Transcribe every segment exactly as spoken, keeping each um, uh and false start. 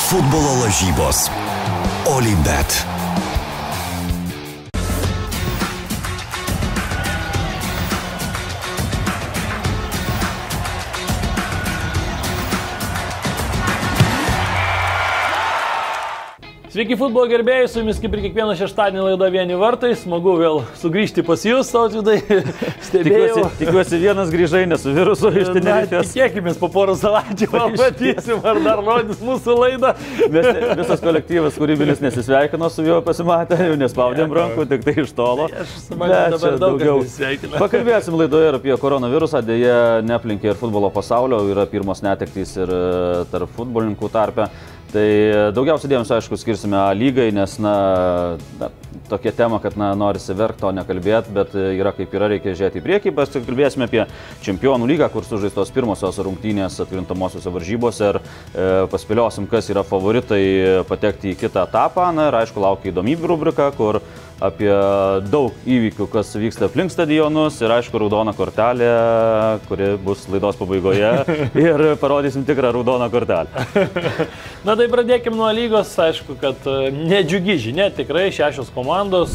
Futbolo lažybos. Olybet. Sveiki futbolo gerbėjai, su jumis kaip ir kiekvieną šeštadienį laida Vieni vartai. Smagu vėl sugrįžti pas jūs, Tautvydai. Tikiuosi, tikiuosi vienas grįžai, nes su virusu iš Tenerifės. Tikėkime, po porą savaičių pamatysim, ar dar rodys mūsų laidą. Mes, visas kolektyvas kūrybinis nesisveikino su juo pasimatę, jau nespaudėm rankų, tik tai iš tolo. Aš su manim dabar daug nesisveikinu. Pakalbėsim laidoje ir apie koronavirusą, dėja neaplinkė ir futbolo pasaulio, yra pirmos netektys ir tarp futbolininkų tarpe. Tai daugiausia dėmesio, aišku, skirsime A lygai, nes, na, na tokia tema, kad, na, norisi verkti, o nekalbėti, bet yra kaip yra, reikia žiūrėti į priekį. Pasikalbėsime apie Čempionų lygą, kur sužaistos pirmosios rungtynės atkrintamosiose varžybose ir e, paspėliosim, kas yra favoritai patekti į kitą etapą. Na ir, aišku, laukia įdomybių rubrika, kur apie daug įvykių, kas vyksta aplink stadionus ir, aišku, raudona kortelė, kuri bus laidos pabaigoje ir parodysim tikrą raudoną kortelę. Na tai pradėkim nuo lygos, aišku, kad nedžiugi žinia, tikrai šešios komandos,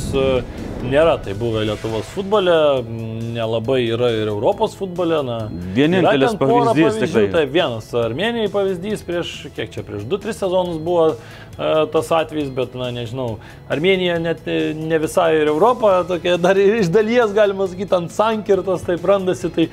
nėra tai buvę Lietuvos futbole, nelabai yra ir Europos futbole. Na, vienintelis pavyzdys tikrai. Tai vienas Armėnijai pavyzdys prieš, kiek čia, prieš du tris sezonus buvo tas atvejis, bet, na, nežinau, Armėnija net ne visai ir Europa, tokia dar iš dalies, galima sakyti, ant sankirtos taip randasi, tai,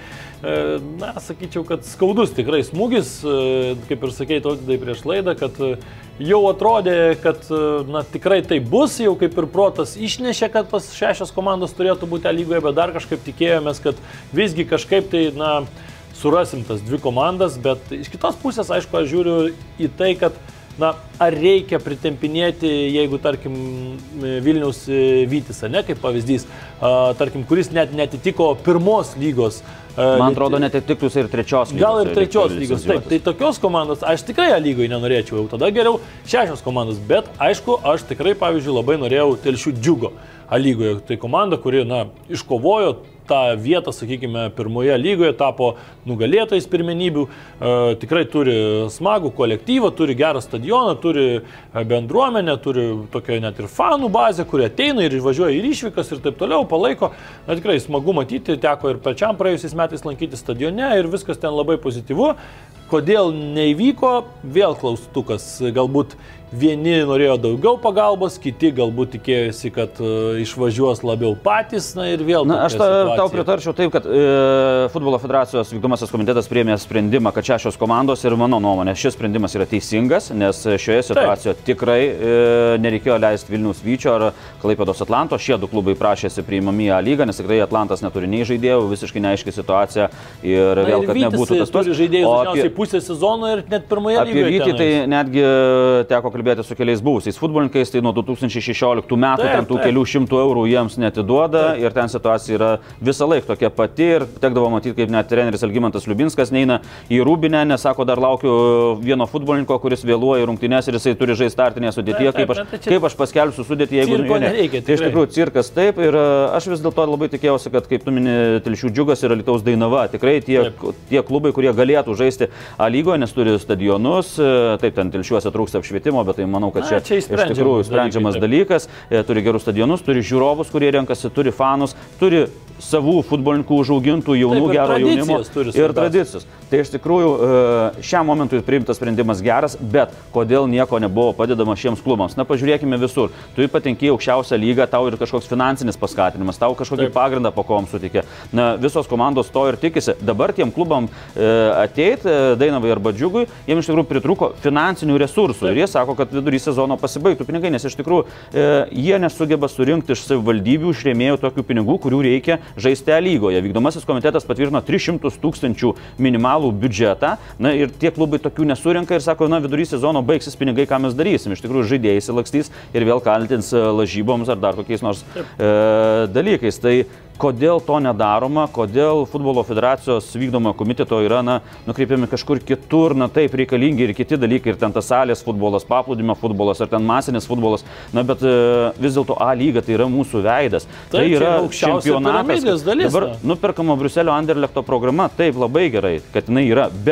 na, sakyčiau, kad skaudus tikrai smūgis, kaip ir sakei, Tautvydai prieš laidą, kad jau atrodė, kad, na, tikrai tai bus, jau kaip ir protas išnešė, kad pas šešios komandos turėtų būti A lygoje, bet dar kažkaip tikėjomės, kad visgi kažkaip tai, na, surasim tas dvi komandas, bet iš kitos pusės, aišku, aš žiūriu į tai, kad na, ar reikia pritempinėti, jeigu, tarkim, Vilniaus Vytis, ne, kaip pavyzdys, tarkim, kuris net netitiko pirmos lygos. Man atrodo, netitiktus ir trečios lygos. Gal ir trečios lygos, taip. Tai tokios komandos aš tikrai A lygoje nenorėčiau, jau tada geriau šešios komandos, bet, aišku, aš tikrai, pavyzdžiui, labai norėjau Telšių Džiugo A lygoje. Tai komanda, kuri, na, iškovojo tą vietą, sakykime, pirmoje lygoje, tapo nugalėtojais pirmenybių, e, tikrai turi smagų kolektyvą, turi gerą stadioną, turi bendruomenę, turi tokią net ir fanų bazę, kurie ateina ir važiuoja į išvykas ir taip toliau, palaiko. Na, tikrai smagu matyti, teko ir pačiam praėjusiais metais lankyti stadione ir viskas ten labai pozityvu. Kodėl neįvyko, vėl klaustukas, galbūt vieni norėjo daugiau pagalbos, kiti galbūt tikėjosi, kad uh, išvažiuos labiau patys, na ir vėl. Na, aš ta, tau pritarčiau taip, kad e, Futbolo federacijos vykdomasis komitetas priėmė sprendimą, kad šešios komandos ir mano nuomonė, šis sprendimas yra teisingas, nes šioje situacijoje taip. tikrai e, nereikėjo leisti Vilniaus Vyčio ar Klaipėdos Atlanto. Šie du klubai prašėsi priimami A lygą, nes tikrai Atlantas neturi nei žaidėjų, visiškai neaiški situacija ir na, vėl, kad nebūtų tas pats. Žaidėjų dažniausiai pusę sezono ir net pirmoje lygoje. Apie Vytį tai netgi teko kalbėti su keliais buvusiais futbolininkais, tai nuo du tūkstančiai šešioliktų metų taip, ten tų taip. kelių šimtų eurų jiems netiduoda taip. ir ten situacija yra visą laiką tokia pati ir tekdavo matyti, kaip net treneris Algimantas Liubinskas neina į Rūbinę, nes sako, dar laukiu vieno futbolininko, kuris vėluoja rungtynes ir jisai turi žaisti startinėje sudėtyje, kaip, aš, kaip aš paskelbsiu sudėtį, jeigu cirko nereikia. Tai iš tikrųjų cirkas taip ir aš vis dėlto labai tikėjausi, kad kaip tu mini Telšių Džiugas ir Alytaus Dainava, tikrai tie, tie klubai, kurie galėtų žaisti A lygoje, nes turi stadionus, taip ten Telšiuose trūksta apšvietimo, bet tai manau, kad čia, Na, čia iš tikrųjų sprendžiamas dalykas, turi gerus stadionus, turi žiūrovus, kurie renkasi, turi fanus, turi savų futbolininkų užaugintų, jaunų, taip, gero jaunimo ir tradicijos. Tai iš tikrųjų šiam momentui priimtas sprendimas geras, bet kodėl nieko nebuvo padedama šiems klubams? Na, pažiūrėkime visur. Tu patenki į aukščiausią lygą, tau ir kažkoks finansinis paskatinimas, tau kažkokį taip. pagrindą po kom sutikė. Na, visos komandos to ir tikisi. Dabar tiem klubam e, ateit, e, Dainavai arba Džiugui, jiems iš tikrųjų pritrūko finansinių resursų. Taip. Ir jie sako, kad vidury sezono pasibaigtų pinigai, nes iš tikrųjų e, jie nesugeba surinkti iš savivaldybių, iš rėmėjų tokių pinigų, kurių reikia žaisti A lygoje. Vykdomasis komitetas patvirtino tris šimtus tūkstančių minimalų biudžetą, na ir tie klubai tokių nesurinka ir sako, na vidury sezono baigsis pinigai, ką mes darysim. Iš tikrųjų žaidėjai įsilakstys ir vėl kaltins lažyboms ar dar kokiais nors e, dalykais. Tai kodėl to nedaroma, kodėl Futbolo federacijos vykdomo komiteto yra na, nukreipiami kažkur kitur, na taip reikalingi ir kiti dalykai, ir ten tas salės futbolas, paplūdimio futbolas, ar ten masinis futbolas, na bet e, vis dėlto A lyga tai yra mūsų veidas. Taip, tai yra čempionatas. Dalis, dabar nuperkama Briuselio Anderlechto programa, taip labai gerai, kad jinai yra, bet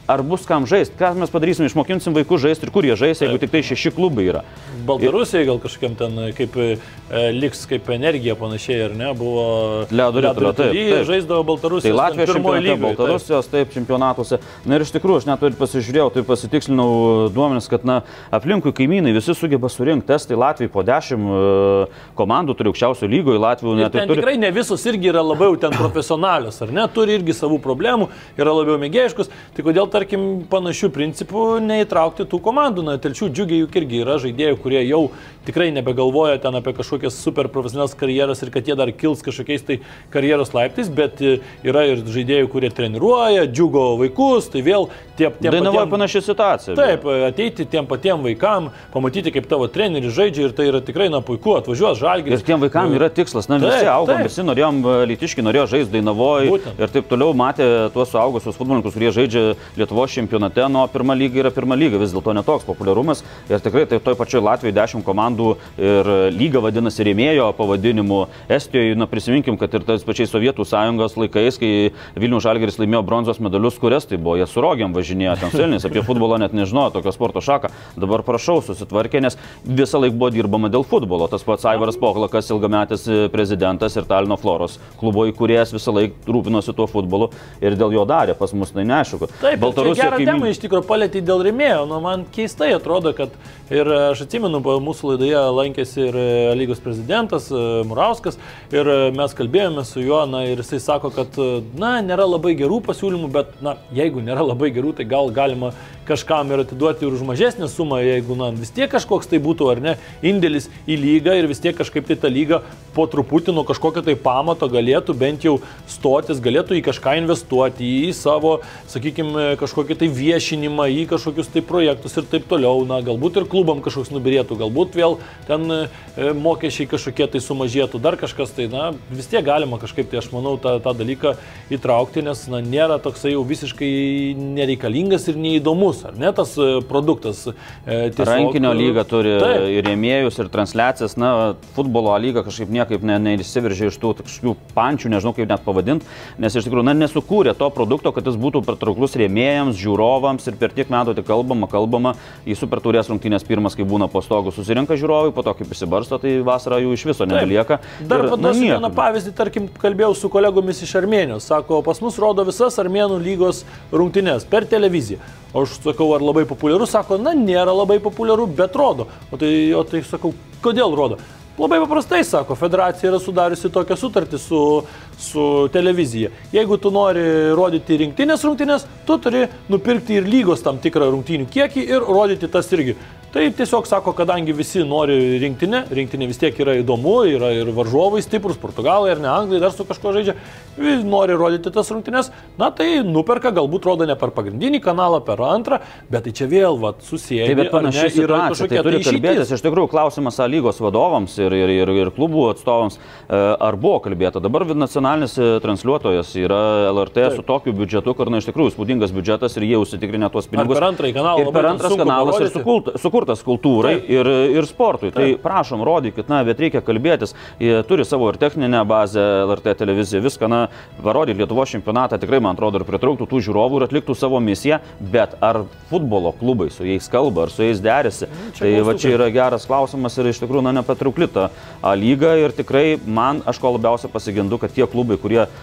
ar bus kam žaisti, ką mes padarysim, išmokinsim vaikų žaisti ir kur jie žais, jeigu tik tai šeši klubai yra. Baltarusijai gal kažkokiam ten kaip e, liks kaip energija panašiai, ar ne, buvo ledo ritulio, taip, taip. Žaisdavo Baltarusijos. Tai Latvijos čempionate, Baltarusijos, taip, čempionatuose. Na ir iš tikrųjų, aš net ir pasižiūrėjau, tai pasitikslinau duomenis, kad na, aplinkui kaimynai visi sugeba surinkti. Estai Latvijai po dešimt komandų turi aukščiausio lygoje, Latvijų net ir turi. Tikrai ne visos irgi yra labiau ten profesionalios, ar ne, turi irgi savų problemų, yra labiau mėgėjiškus. Tai kodėl, tarkim, panašių principų neįtraukti tų komandų? Na, Telšių Džiugiai juk irgi yra žaidėjų, kurie jau tikrai nebegalvoja ten apie kažkokias super profesionalias karjeras ir kad jie dar kils kažkokiais tai karjeros laiptais, bet yra ir žaidėjų, kurie treniruoja, džiugo vaikus, tai vėl tie patiem... Dainavoja panaši situacija. Taip, ateiti tiem patiem vaikam, pamatyti, kaip tavo treneris žaidžia ir tai yra tikrai, na, puiku, atvažiuos Žalgiris. Ir tiem vaikam yra tikslas, na, visi taip, augom, taip. Visi norėjom, Lytiškiai norėjo žaisti Dainavoje ir taip toliau matė tuos suaugusius futbolininkus, kurie žaidžia Lietuvos čempionate, nuo pirma lyga yra pirma lyga, vis dėlto netoks populiarumas ir tikrai tai toj pačioj Latvijoje dešimt komandų ir lyga vadinasi rėmėjo pavadinimu. Estijoje, na, prisiminkim, kad ir tais pačiais Sovietų sąjungos laikais, kai Vilniaus Žalgiris laimėjo bronzos medalius, kurias tai buvo, jie su rogiam važinėjo ten selnis, apie futbolą net nežinojo, tokio sporto šaką. Dabar prašau, susitvarkė, nes visą laiką buvo dirbama dėl futbolo. Tas pats Aivaras Poklakas, ilgametis prezidentas ir Talino Floros klubo įkūrėjas, visą laiką rūpinosi tuo futbolu ir dėl jo darė, pas mus tai neaišku. Taip, Baltarusija gerą temą iš tikrųjų palėtė dėl rėmėjo, nu, man keistai atrodo, kad ir aš atsimenu, mūsų laidoje lankėsi ir lygos prezidentas Murauskas ir mes kalbėjome su juo, na, ir jisai sako, kad, na, nėra labai gerų pasiūlymų, bet, na, jeigu nėra labai gerų, tai gal galima kažkam ir atiduoti ir už mažesnę sumą, jeigu, na, vis tiek kažkoks tai būtų, ar ne, indėlis į lygą ir vis tiek kažkaip tai ta lyga po truputį nuo kažkokio tai pamato galėtų bent jau stotis, galėtų į kažką investuoti, į savo, sakykime, kažkokį tai viešinimą, į kažkokius tai projektus ir taip toliau, na, galbūt ir klubam kažkoks nubirėtų, galbūt vėl ten e, mokesčiai kažkokie tai sumažėtų, dar kažkas tai, na, vis tiek galima kažkaip tai, aš manau, tą, tą dalyką įtraukti, nes, na, nėra toksai jau visiškai nereikalingas ir neįdomus. Ar ne tas produktas? E, tiesiog, rankinio lyga turi taip. Ir rėmėjus, ir transliacijas. Na, futbolo lyga kažkaip niekaip neišsiveržė ne iš tų kažkokių pančių, nežinau kaip net pavadinti, nes iš tikrųjų, na, nesukūrė to produkto, kad jis būtų patrauklus rėmėjams, žiūrovams ir per tiek metų tik kalbama, kalbama į super taurės rungtynės pirmas, kai būna po stogu susirinka žiūrovai, po to kaip išsibarsto, tai vasarą jų iš viso nebelieka. Dar paduosiu vieną pavyzdį, tarkim, kalbėjau su kolegomis iš Armėnijos, sako, pas mus rodo visas Armėnų lygos rungtynės per televiziją. O aš sakau, ar labai populiaru, sako, na, nėra labai populiaru, bet rodo. O tai, o tai sakau, kodėl rodo? Labai paprastai, sako, federacija yra sudariusi tokią sutartį su, su televizija. Jeigu tu nori rodyti rinktinės rungtynės, tu turi nupirkti ir lygos tam tikrą rungtynių kiekį ir rodyti tas irgi. Tai tiesiog sako, kadangi visi nori rinktinę, rinktinė vis tiek yra įdomu, yra ir varžovai stiprus, portugalai ar ne, anglai dar su kažko žaidžia, nori rodyti tas rungtynės, na tai nuperka, galbūt rodo ne per pagrindinį kanalą, per antrą, bet tai čia vėl, vat, susijęs. Tai bet panašiai situacija, tai turi kalbėtis, iš tikrųjų klausimas A lygos vadovams ir, ir, ir, ir klubų atstovams, ar buvo kalbėta. Dabar nacionalinis transliuotojas yra L R T taip. Su tokiu biudžetu, kur, na, iš tikrųjų spūdingas biudžetas ir jie užsitikrinę tuos pinigus. Ar per antrąjį kanalą, ir per antras kanalas ir sukult, sukurtas kultūrai ir, ir sportui. Taip. Tai prašom, rodykit, na, bet reikia kalbėtis. Jie turi savo ir techninę bazę, L R T televizija, viską, na, parodyti Lietuvos čempionatą, tikrai, man atrodo, ir pritrauktų tų žiūrovų ir atliktų savo misiją, bet ar futbolo klubai su jais kalba, ar su jais derisi, čia tai va čia yra geras klausimas ir iš tikrųjų, na, nepatraukli ta A lyga ir tikrai man, aš ko labiausiai pasigendu, kad tie klubai, kurie e,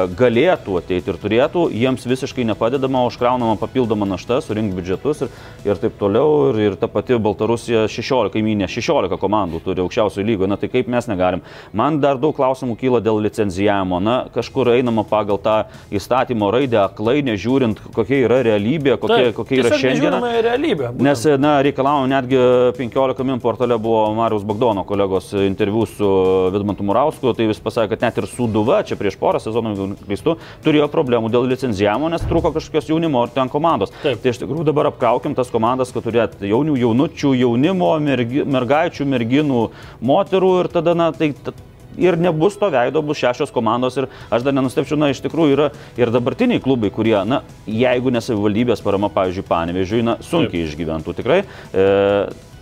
galėtų ateiti ir turėtų, jiems visiškai nepadedama, užkraunama papildoma našta, surinkti biudžetus ir, ir taip toliau, ir, ir ta pati Baltarusija šešiolika, kaiminė, šešiolika komandų turi aukščiausioje lygoje, na tai kaip mes negalim. Man dar daug klausimų kyla dėl licenzijavimo, na kažkur einama pagal tą įstatymo raidę, aklai nežiūrint, kokia yra realybė, kokia, taip, kokia yra šiandien. Realybė, nes, na, reikalavo netgi penkiolika min portale buvo Mariaus Bagdono kolegos interviu su Vidmantu Murausku, tai vis pasakė, kad net ir Sūduva, čia prieš porą sezonų klystu, turėjo problemų dėl licenzijavimo, nes trūko kažkokios jaunimo ir ten komandos. Taip. Tai iš tikrųjų dabar apkraukim tas komandas, kad turėt jaunių, jaunučių, jaunimo, mergi, mergaičių, merginų, moterų ir tada, na, tai ir nebus to veido, bus šešios komandos ir aš dar nenustepčiau, na, iš tikrųjų yra ir dabartiniai klubai, kurie, na, jeigu ne savivaldybės parama, pavyzdžiui, Panevėžiui, na, sunkiai Taip. Išgyventų tikrai. E,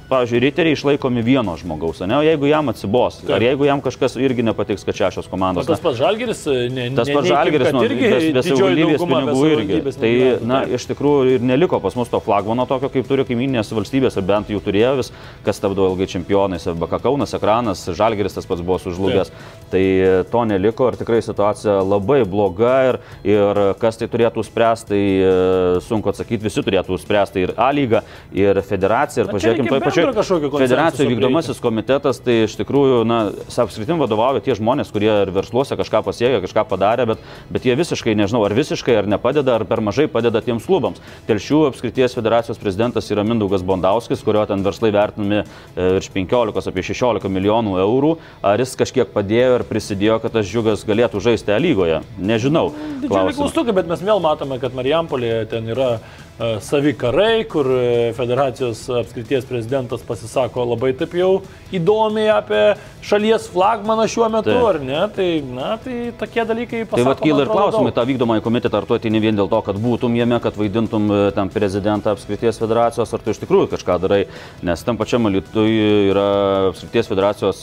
pavyzdžiui, riteriai išlaikomi vieno žmogaus, ne, o jeigu jam atsibos, ar jeigu jam kažkas irgi nepatiks, kad šešios komandos. O tas pats Žalgiris, ne, tas pats Žalgiris, nu, be savivaldybės pinigų irgi. Tai, na, iš tikrųjų ir neliko pas mus to flagmano tokio, kaip turi kaimyninės valstybės, ar bent jų turėjo vis, kas tapdavo ilgai čempionais, B K Kaunas, Ekranas, Žalgiris tas pats buvo sužlugęs. Tai to neliko ir tikrai situacija labai bloga ir, ir kas tai turėtų spręsti, tai sunku atsakyti, visi turėtų spręsti ir A lyga, ir federacija. Ir pažiūrėkime, pačioj federacijų vykdomasis komitetas, tai iš tikrųjų, na, apskritim vadovauja tie žmonės, kurie ir versluose kažką pasiekė, kažką padarė, bet, bet jie visiškai, nežinau, ar visiškai, ar nepadeda, ar per mažai padeda tiems klubams. Telšių apskrities federacijos prezidentas yra Mindaugas Bondauskis, kurio ten verslai vertinami virš penkiolikos, apie šešiolika milijonų eurų. Ar jis kažkiek padėjo ir prisidėjo, kad tas Džiugas galėtų žaisti A lygoje? Nežinau. Didžiulį klaustuką, bet mes vėl matome, kad Marijampolėje ten yra savi karai, kur federacijos apskrities prezidentas pasisako labai taip jau įdomiai apie šalies flagmaną šiuo metu, taip. Ar ne? Tai, na, tai tokie dalykai pasako. Tai vat kyla ir klausimai tą vykdomąjį komitetą, ar tu ateini vien dėl to, kad būtum jame, kad vaidintum tam prezidentą apskrities federacijos, ar tu iš tikrųjų kažką darai, nes tam pačiam Alytuje yra apskrities federacijos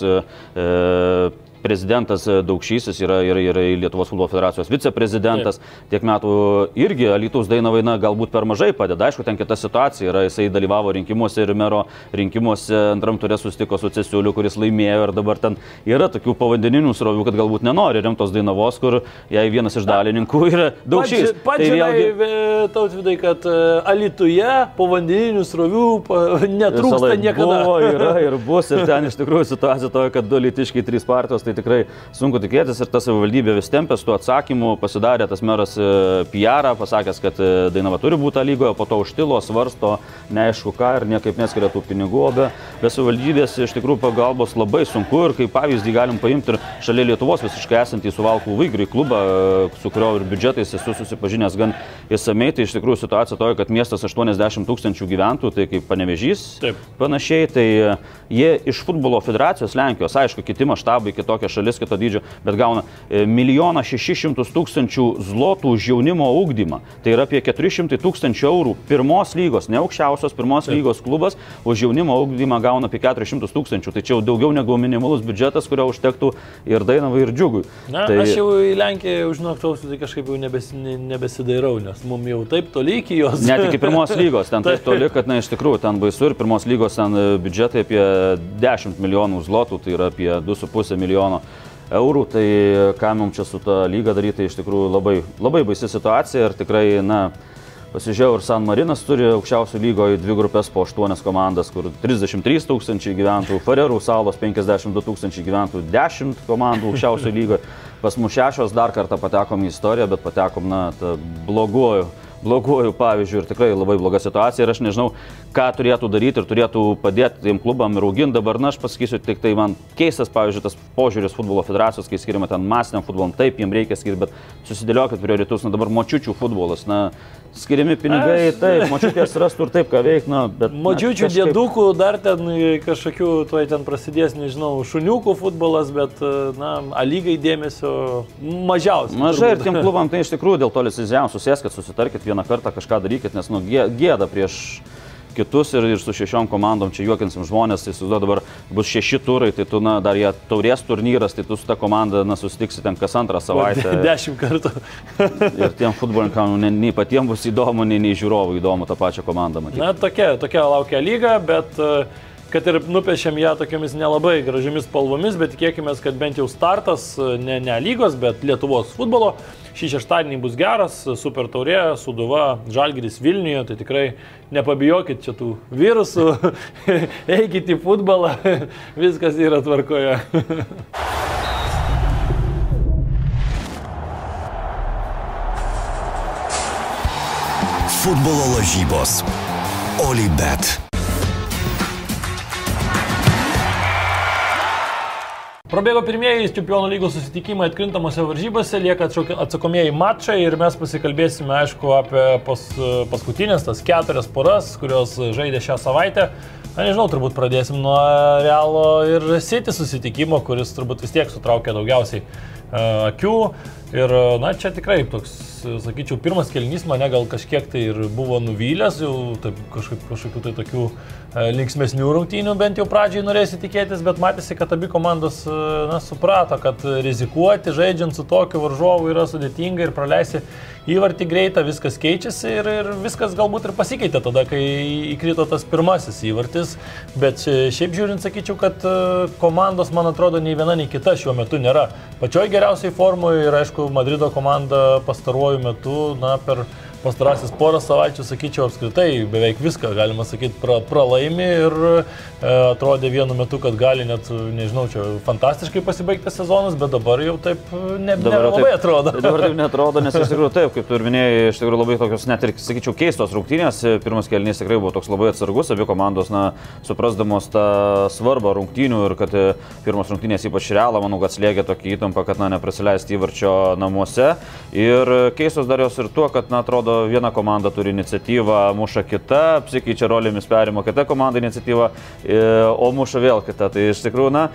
e, prezidentas Daukšys, jis yra ir, ir Lietuvos futbolo federacijos viceprezidentas. Taip. Tiek metų irgi Alytaus Dainavaina galbūt per mažai padeda. Aišku, ten kita situacija yra, jisai dalyvavo rinkimuose ir mero rinkimuose, antram turė susitiko su Cesiuliu, kuris laimėjo ir dabar ten yra tokių povandeninių srovių, kad galbūt nenori rimtos Dainavos, kur jai vienas iš dalininkų yra Daukšys. Pats žinai, tai vėlgi... Tautvydai, kad Alytuje povandeninių srovių netrūksta niekada. Buvo, yra ir bus, ir ten iš tikrųjų situacija tokia, kad du alytiškai, trys partijos, tai tikrai sunku tikėtis ir tas savivaldybė vis tempės tų atsakymų, pasidarė tas meras P R, pasakęs, kad Dainava turi būti A lygoje, po to užtilo, svarsto, neaišku ką ir niekaip neskiria tų pinigų, be, be savivaldybės iš tikrųjų pagalbos labai sunku ir kaip pavyzdį galim paimti ir šalia Lietuvos visiškai esantį Suvalkų Vigriai klubą, su kurio ir biudžetais esu susipažinęs gan įsamei, tai iš tikrųjų situacija toja, kad miestas aštuoniasdešimt tūkstančių gyventojų, tai kaip Panevėžys, taip. Panašiai, tai jie iš futbolo federacijos Lenkijos, aišku, kiti maštabai, kitokie šalis, kito dydžio, bet gauna milijoną šešis šimtus tūkstančių zlotų už jaunimo ugdymą. Tai yra apie keturi šimtai tūkstančių eurų pirmos lygos, ne aukščiausios pirmos Taip. Lygos klubas, už jaunimo ugdymą gauna apie keturis šimtus tūkstančių. Tai čia jau daugiau negu minimalus biudžetas, kurio užtektų ir Dainavai, ir Džiugui. Na, tai... Aš jau į Lenkiją užnuoktausiu, tai kažkaip jau nebes, ne, nebesidairau, nes mums jau taip toli iki jos. Net iki pirmos lygos, ten taip toli, kad na, iš tikrųjų ten baisu ir pirmos lygos ten biudžetai apie dešimt milijonų zlotų, tai yra apie du su puse milijono eurų, tai ką mums čia su ta lyga daryti, tai iš tikrųjų labai, labai baisi situacija ir tikrai, na, pasižiūrėjau, ir San Marinas turi aukščiausių lygoje dvi grupės po aštuonias komandas, kur trisdešimt trys tūkstančiai gyventojų, Farerų salos penkiasdešimt du tūkstančiai gyventojų, dešimt komandų aukščiausių lygoje, pas mus šešios, dar kartą patekom į istoriją, bet patekom, na, tą bloguoju. bloguoju pavyzdžių ir tikrai labai bloga situacija ir aš nežinau, ką turėtų daryti ir turėtų padėti tiem klubam ir auginti. Dabar, na, aš pasakysiu, tik tai man keistas, pavyzdžiui, tas požiūris futbolo federacijos, kai skiriama ten masiniam futbolam, taip, jiems reikia skirti, bet susidėliokit prioritus, na dabar močiučių futbolas, na, skiriami pinigai, aš... taip, močiutės rastų ir taip, ką veik, na, bet... Močiučių, kažkaip... dėdukų, dar ten kažkokių, tuoj ten prasidės, nežinau, šuniukų futbolas, bet, na, A lygai dėmesio mažiausiai. Mažai ir tiem klubam tai iš tikrųjų dėl to licencijavom, susėskit, susitarkit vieną kartą kažką darykit, nes, nu, gėda prieš kitus ir, ir su šešiom komandom čia juokinsim žmonės, tai susiduoda dabar bus šeši turai, tai tu, na, dar jie taurės turnyras, tai tu su ta komanda, na, susitiksi ten kas antrą savaitę. Dešimt kartų. Ir tiem futbolininkam nei, nei patiems bus įdomu, nei, nei žiūrovų įdomu tą pačią komandą matyti. Na, tokia, tokia laukia lyga, bet kad ir nupiešėm ją tokiamis nelabai gražiamis spalvomis, bet tikėkime, kad bent jau startas, ne, ne lygos, bet Lietuvos futbolo. Šį šeštadienį bus geras, Super taurė, Sūduva, Žalgiris Vilniuje, tai tikrai nepabijokit čia tų virusų, eikit į futbolą, viskas yra tvarkoje. Futbolo lažybos. Olybet. Prabėgo pirmieji Čempionų lygos susitikimai atkrintamose varžybose, lieka atsakomieji mačai ir mes pasikalbėsime, aišku, apie pas, paskutinės, tas keturias poras, kurios žaidė šią savaitę. Na, nežinau, turbūt pradėsim nuo Realo ir City susitikimo, kuris turbūt vis tiek sutraukė daugiausiai akių. Ir, na, čia tikrai toks, sakyčiau, pirmas kėlinys mane gal kažkiek tai ir buvo nuvylęs, jau taip, kažkaip, kažkokių tai tokių e, linksmesnių rungtynių bent jau pradžiai norėsi tikėtis, bet matėsi, kad abi komandos, na, suprato, kad rizikuoti žaidžiant su tokiu varžovu yra sudėtinga ir praleisti įvartį greitą, viskas keičiasi ir, ir viskas galbūt ir pasikeitė tada, kai įkrito tas pirmasis įvartis, bet šiaip žiūrint, sakyčiau, kad komandos, man atrodo, nei viena, nei kita šiuo metu nėra pačioj geriausiai formoje ir, aišku, Madrido komanda pastaruoju metu, na, per pastarasis porą savaičių, sakyčiau, apskritai beveik viską, galima sakyti, pra, pralaimi ir e, atrodė vienu metu, kad gali net, nežinau, čia fantastiškai pasibaigti sezonas, bet dabar jau taip ne, dabar nelabai taip, atrodo. Dabar taip netrodo, nes iš tikrųjų taip, kaip tu ir minėjai, iš tikrųjų labai tokios, net ir, sakyčiau, keistos rungtynės. Pirmas kėlinys tikrai buvo toks labai atsargus, abi komandos, na, suprasdamos tą svarbą rungtynių ir kad pirmas rungtynės ypač Realą, manau, kad slėgė tokį įtampą, kad, na, neprasileisti įvarčio namuose. Ir keistos dar jos ir tuo, kad, na, atrodo, viena komanda turi iniciatyvą, muša kita, apsikeičia rolėmis, perima kita komanda iniciatyvą, o muša vėl kita. Tai iš tikrųjų, na,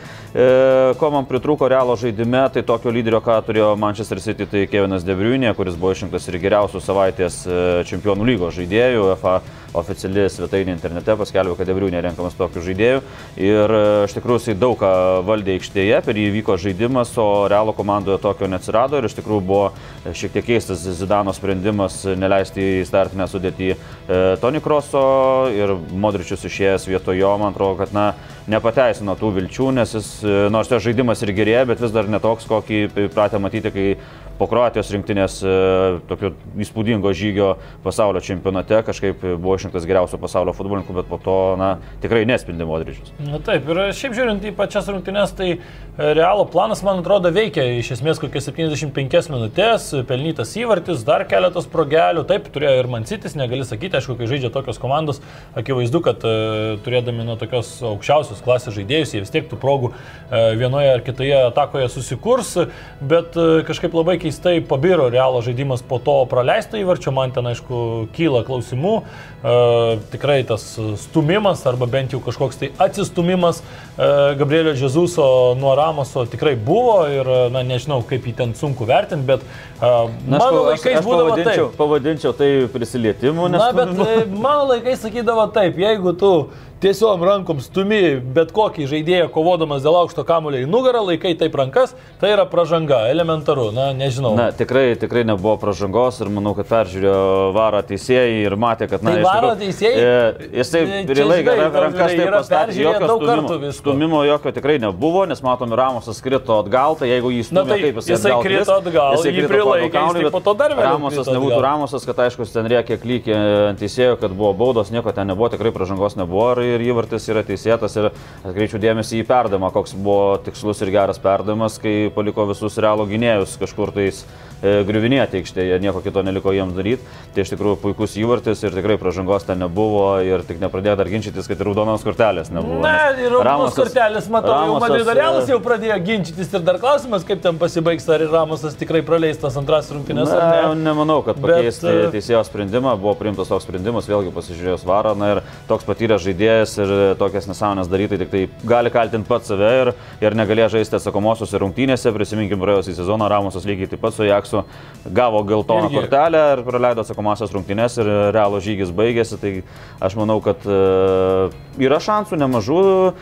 ko man pritrūko Realo žaidime, tai tokio lyderio, ką turėjo Manchester City, tai Kevinas De Bruyne, kuris buvo išrinktas ir geriausių savaitės Čempionų lygos žaidėjų. UEFA oficiali svetainė internete paskelbė, kad De Bruyne renkamas tokių žaidėjų. Ir iš tikrųjų jisai daug ką valdė aikštėje, per jį vyko žaidimas, o Realo komandoje tokio neatsirado. Ir iš tikrųjų buvo šiek tiek keistas Zidano sprendimas neleisti į startinę sudėtį e, Toni Kroso ir Modričius išėjęs vietojo, man atrodo, kad, na, nepateisino tų vilčių, nes jis, nors jo žaidimas ir gerėja, bet vis dar netoks, kokį pratę matyti, kai po Kroatijos rinktinės tokio įspūdingo žygio pasaulio čempionate kažkaip buvo išrinktas geriausio pasaulio futbolininkų, bet po to, na, tikrai nespindi Modričius. Na taip, ir šiaip žiūrint į pačias rungtynes, tai Realo planas, man atrodo, veikia iš esmės kokias septyniasdešimt penkias minutės, pelnytas įvartis, dar keletas progelių, taip, turėjo ir Man City's, negali sakyti, aišku, kai žaidžia tokios komandos, akivaizdu, kad turėdami nuo tokios aukščiausios klasės žaidėjus, jie vis tiek tų progų vienoje ar kitoje atakoje susikurs, bet kažkaip labai keistai pabiro Realo žaidimas po to praleisto įvarčio, man ten, aišku, kyla klausimų, e, tikrai tas stumimas arba bent jau kažkoks tai atsistumimas e, Gabrielio Jesuso nuo Ramoso tikrai buvo ir, na, nežinau, kaip jį ten sunku vertinti, bet e, na, mano aš, laikais aš būdavo pavadinčiau, taip. Pavadinčiau tai prisilietimu, nes... Na, bet e, mano laikais sakydavo taip, jeigu tu tiesiog rankom stumi bet kokį žaidėją kovodamas dėl aukšto kamuolio į nugarą, laikai taip rankas, tai yra pražanga, elementaru, na, nežinau. Na, tikrai, tikrai nebuvo pražangos ir manau, kad peržiūrėjo VAR teisėjai ir matė, kad, na, tai VAR teisėjai, e, jisai prilaikė rankas taip pastatė, jokio stumimo, stumimo jokio tikrai nebuvo, nes matome, Ramosas krito atgal, tai jeigu jį stumė, tai, kaip jisai, jisai atgal, krito atgal, jisai jį prilaikė, jis po to dar vėliau. Ramosas nebūtų Ramosas, kad aišku, ten reikia klikį ant teisėjo, kad buvo baudos, nieko ten nebuvo, tikrai pražangos nebuvo. Ir įvartis yra teisėtas ir atkreičiau dėmesį į perdavimą, koks buvo tikslus ir geras perdavimas, kai paliko visus Realo gynėjus kažkur tais e, griuvinėti aikštėje, nieko kito neliko jiems daryti. Tai iš tikrųjų puikus įvartis ir tikrai pražangos ten nebuvo ir tik nepradėjo dar ginčytis, kad ir raudonos kortelės nebuvo. Na, ir raudonos kortelės, matau, Ramosas, jau Madrido Realas jau pradėjo ginčytis ir dar klausimas, kaip ten pasibaigs, ar Ramosas tikrai praleis tas antras rungtynes ar ne. Ne, nemanau, kad pakeisti Bet, teisėjo sprendimą, buvo priimtas toks sprendimas, vėlgi pasižiūrėjus VAR, na ir toks patyręs žaidėjas ir tokias nesąmonės daryti, tik tai gali kaltinti pats save ir, ir negalėjo žaisti atsakomosiose rungtynėse. Prisiminkim praėjusį sezoną, Ramosas lygiai taip pat su Ajaksu gavo geltoną Irgi. kortelę ir praleido atsakomosios rungtynės ir Realo žygis baigėsi. Tai aš manau, kad uh, yra šansų nemažų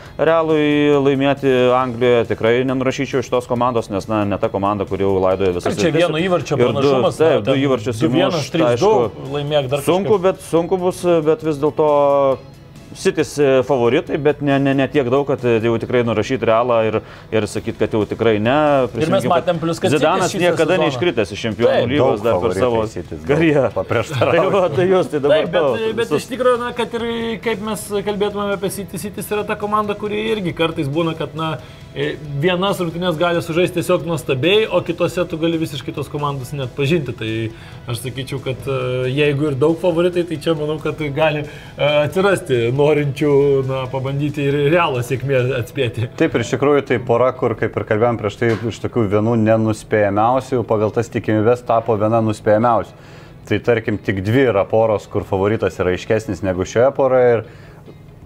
Realui laimėti Anglijoje. Tikrai nenurašyčiau iš tos komandos, nes, na, ne ta komanda, kuri jau laidoja visas. Ir čia vieno įvarčio pranašumas. Taip, du įvarčius įmuš. Laimėk dar sunku, bet, sunku bus, bet vis dėlto City's favoritai, bet ne, ne, ne tiek daug, kad jau tikrai nurašyti Realą ir, ir sakyti, kad jau tikrai ne. Ir mes matėm plus, kad Zidanas niekada neiškritęs iš Čempionų lygos dar per savo karjerą. Paprieštarauju. Tai, tai jūs, tai dabar Taip, bet, tau, bet iš tikrųjų, na, kad ir kaip mes kalbėtumėme apie City, City's yra ta komanda, kuri irgi kartais būna, kad, na, vienas rungtynės gali sužaisti tiesiog nuostabiai, o kitose tu gali visiškai tos komandos net pažinti. Tai aš sakyčiau, kad jeigu ir daug favoritai, tai čia manau, kad gali atsirasti norinčių, na, pabandyti ir Realo sėkmė atspėti. Taip, ir iš tikrųjų tai pora, kur, kaip ir kalbėjom prieš tai, iš tokių vienų nenuspėjamiausių, pagal tas tikimybės tapo viena nuspėjamiausių. Tai tarkim, tik dvi yra poros, kur favoritas yra aiškesnis negu šioje poroje ir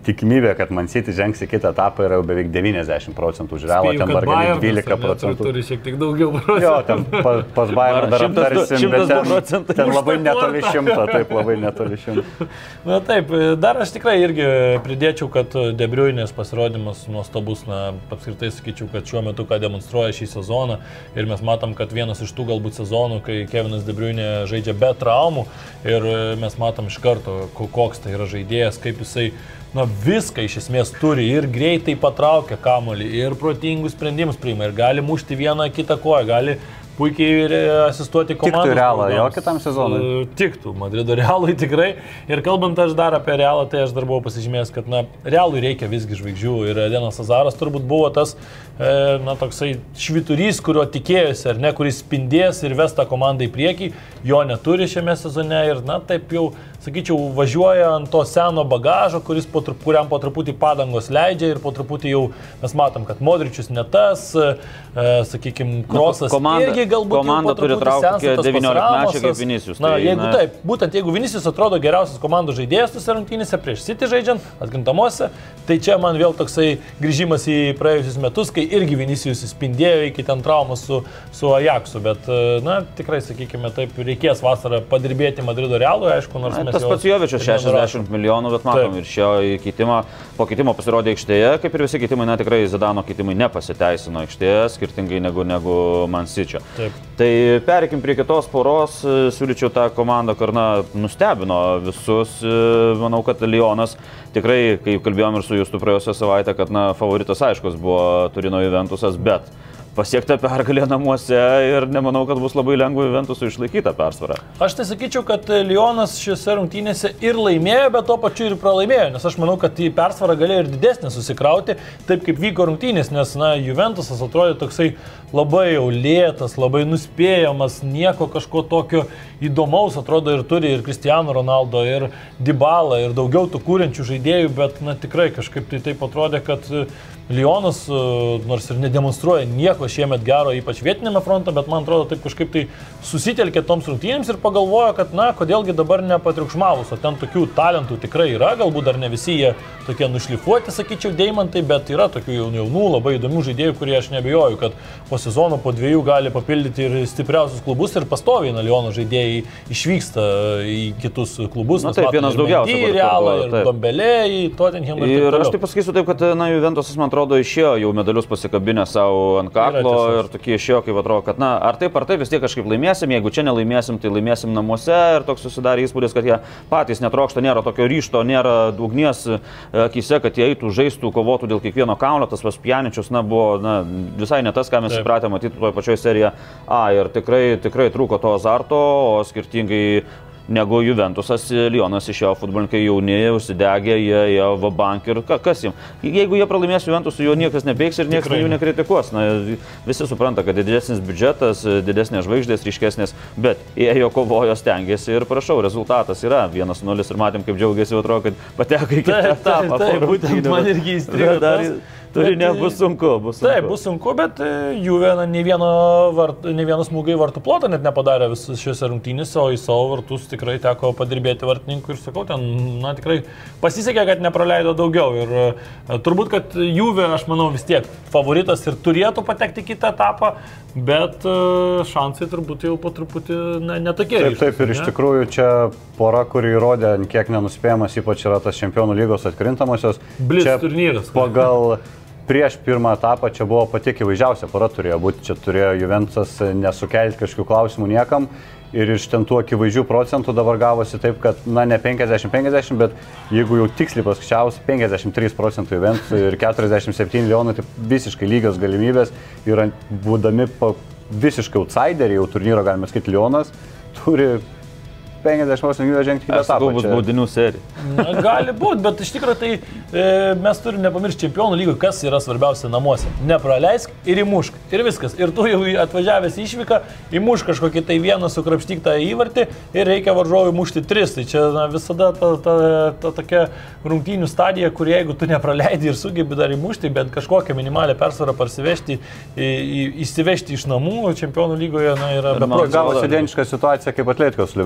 tikimybė, kad Man City žengs į kitą etapą yra jau beveik devyniasdešimt procentų už Realą, ten dar gali dvylika procentų. Turi šiek tiek daugiau procentų. Jo, ten pas, pas Bayern dar aptarsim, bet ten, ten labai netoli šimto, taip labai netoli šimto. Na taip, dar aš tikrai irgi pridėčiau, kad De Bruyne'ės pasirodymas nuostabus, na, apskritai sakyčiau, kad šiuo metu ką demonstruoja šį sezoną ir mes matom, kad vienas iš tų galbūt sezonų, kai Kevinas De Bruyne žaidžia be traumų ir mes matom iš karto, koks tai yra žaidėjas, kaip jisai na, viską iš esmės turi ir greitai patraukia kamuolį, ir protingus sprendimus priima, ir gali mušti vieną kitą koją, gali puikiai asistuoti komandos. Tiktų Realą, jo kitam sezonui? Tiktų, Madrido Realui tikrai. Ir kalbant aš dar apie Realą, tai aš dar buvau pasižymėjęs, kad na, Realui reikia visgi žvaigždžių. Ir Edenas Azaras turbūt buvo tas e, na, toksai švyturys, kurio tikėjosi, ar ne, kuris spindės ir ves tą komandą į priekį. Jo neturi šiame sezone ir, na, taip jau, sakyčiau, važiuoja ant to seno bagažo, kuris po, kuriam po truputį padangos leidžia ir po truputį jau mes matom, kad Modričius ne tas, e, sakykime, Krosas komanda, irgi galbūt komanda turi traukti devyniolikmečiai kaip Vinicius. Na, tai, jeigu na... taip, būtent jeigu Vinicius atrodo geriausias komandų žaidėjas tose rungtynėse prieš City žaidžiant, atkrintamose, tai čia man vėl toksai grįžimas į praėjusius metus, kai irgi Vinicius spindėjo iki ten traumos su, su Ajaxu, bet, na, tikrai, sakykime, taip, reikės vasarą padirbėti Madrido Realui, aišku, nors na, mes tas pats Jovičius šešiasdešimt milijonų, bet matom, taip. Ir šio keitimą, po keitimo pasirodė aikštėje, kaip ir visi keitimai, na, tikrai Zidano keitimai nepasiteisino aikštėje, skirtingai negu, negu Man City. Taip. Tai perikim prie kitos poros, siūlyčiau tą komandą, kur na, nustebino visus. Manau, kad Lyonas tikrai, kai kalbėjom ir su Justu praėjusią savaitę, kad na, favoritas aiškus buvo Turino Juventusas, bet pasiekta pergalė namuose ir nemanau, kad bus labai lengva Juventusui išlaikyti persvarą. Aš tai sakyčiau, kad Lyonas šiose rungtynėse ir laimėjo, bet tuo pačiu ir pralaimėjo, nes aš manau, kad į persvarą galėjo ir didesnį susikrauti, taip kaip vyko rungtynės, nes na, Juventusas atrodė toksai labai jau lėtas, labai nuspėjamas, nieko kažko tokio įdomaus atrodo ir turi ir Cristiano Ronaldo, ir Dybala, ir daugiau tų kūrenčių žaidėjų, bet na, tikrai kažkaip tai taip atrodė, kad Lyonas, nors ir nedemonstruoja nieko šiemet gero, ypač vietinėme fronte, bet man atrodo taip kažkaip tai susitelkė toms rungtynėms ir pagalvojo, kad na, kodėlgi dabar nepatriukšmavus, o ten tokių talentų tikrai yra, galbūt dar ne visi jie tokie nušlifuoti, sakyčiau, deimantai, bet yra tokių jaunų, labai įdomių žaidėjų, kurie aš nebejoju, kad po sezono, po dviejų gali papildyti ir stipriausius klubus ir pastoviai na, Lyono žaidėjai išvyksta į kitus klubus. Na taip, vienas daugiausiai. Ir Realą, ir Dombelė, į Tottenhamą. Ir, ir aš tai pasakysiu taip, kad na, Juventusas, man atrodo, išėjo jau medalius pasikabinę savo ant kaklo ir tokie išėjo, kaip atrodo, kad na, ar taip ar taip vis tiek kažkaip laimėsim, jeigu čia nelaimėsim, tai laimėsim namuose ir toks susidarė įspūdis, kad jie patys netrokšta, nėra tokio ryšto, nėra ugnies akise, kad jie eitų, žaistų, kovotų dėl kiekvieno kaulio, tas pas Pjaničius, na, buvo na, visai ne tas, ką mes įpratę matyti toje pačioje serijoje A ir tikrai, tikrai trūko to azarto, o skirtingai negu Juventusas, Lyonas išėjo futbolininkai jauni, užsidegė, jie ėjo vabank ir kas jiems. Jeigu jie pralaimės Juventusui, jo niekas nepeiks ir niekas jų nekritikuos. Na, visi supranta, kad didesnis biudžetas, didesnės žvaigždės, ryškesnės, bet ėjo, kovojo, stengiasi ir prašau, rezultatas yra vienas nulis ir matėm, kaip džiaugiasi, atrodo, kad pateko į kitą etapą. Taip, taip, būtent man irgi įstrigo. Turi nebus sunku, bus sunku. Taip, bus sunku, bet Juve ne vieno, vart, ne vieno smūgio į vartų plotą net nepadarė visus šiuose rungtynėse, o į savo vartus tikrai teko padirbėti vartininkų ir sakau, ten na, tikrai pasisekė, kad nepraleido daugiau. Ir uh, turbūt, kad Juve, aš manau, vis tiek favoritas ir turėtų patekti į kitą etapą, bet uh, šansai turbūt jau po truputį ne, netokie. Taip, ryštus, taip, ir ne? Iš tikrųjų čia pora, kuri įrodė, kiek nenuspėjamas, ypač yra tas Čempionų lygos atkrintamosios. Blitz turnyras. Pagal prieš pirmą etapą čia buvo pati akivaizdžiausia pora turėjo būti, čia turėjo Juventusas nesukelti kažkokių klausimų niekam ir iš ten tų akivaizdžių procentų dabar gavosi taip, kad, na, ne penkiasdešimt penkiasdešimt, bet jeigu jau tiksliai paskaičiavus, penkiasdešimt trys procentų Juventusui ir keturiasdešimt septyni Lionui, tai visiškai lygios galimybės ir būdami visiškai outsideriai, jau turnyro galime sakyti, Lionas turi penkiasdešimt procentų žengti kitą etapą. Bus baudinių serija. Gali būti, bet iš tikrųjų tai e, mes turime nepamiršti Čempionų lygų, kas yra svarbiausia namuose. Nepraleisk ir įmušk. Ir viskas. Ir tu jau atvažiavęs išvyką, įmušk kažkokį tai vieną sukrapštyktą įvartį ir reikia varžovui mušti tris. Tai čia na, visada ta, ta, ta tokia rungtynių stadija, kur jeigu tu nepraleidi ir sugebi dar įmušti, bet kažkokią minimalę persvarą parsivežti, į, į, įsivežti iš namų Čempionų lygoje na, yra beprotiška. Gavosi identiška situacija kaip Atletikos su Liverpooliu irgi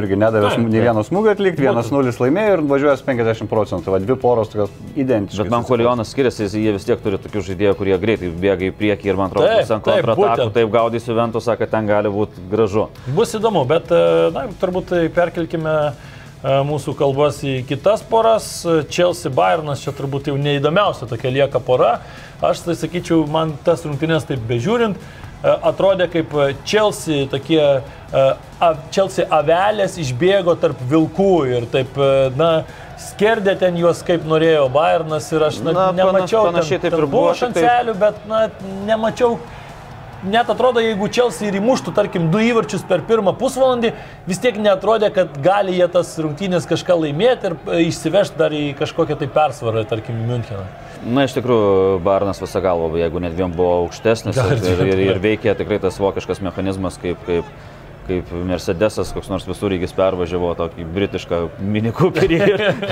irgi nedavė nei vieno smūgio atlikti, vienas nulis laimėjo ir važiuojas penkiasdešimt procentų, va dvi poros tokios identiškos. Bet man Kolionas skiriasi, jie vis tiek turi tokių žaidėjų, kurie greitai bėga į priekį ir man atrodo, kad ant kontratakų taip gaudys Juventusą, kad ten gali būti gražu. Bus įdomu, bet na, turbūt perkelkime mūsų kalbas į kitas poras. Chelsea Bayernas čia turbūt jau neįdomiausia tokia lieka pora. Aš tai sakyčiau, man tas rungtynės taip bežiūrint, atrodė kaip Chelsea tokie, Chelsea avelės išbėgo tarp vilkų ir taip, na, skerdė ten juos kaip norėjo Bayernas ir aš na, na, nemačiau, panašiai ten, taip ir ten buvo buvo šanselių, bet na, nemačiau. Net atrodo, jeigu Chelsea ir įmuštų, tarkim, du įvarčius per pirmą pusvalandį, vis tiek neatrodė, kad gali jie tas rungtynės kažką laimėti ir išsivežti dar į kažkokią tai persvarą, tarkim, Müncheną. Na, iš tikrųjų, Bayernas visą galvą, jeigu net dviem buvo aukštesnis ir, ir, ir, ir veikia tikrai tas vokiškas mechanizmas, kaip, kaip, kaip Mercedesas, koks nors visurygis pervažiavo tokį britišką mini Cooperį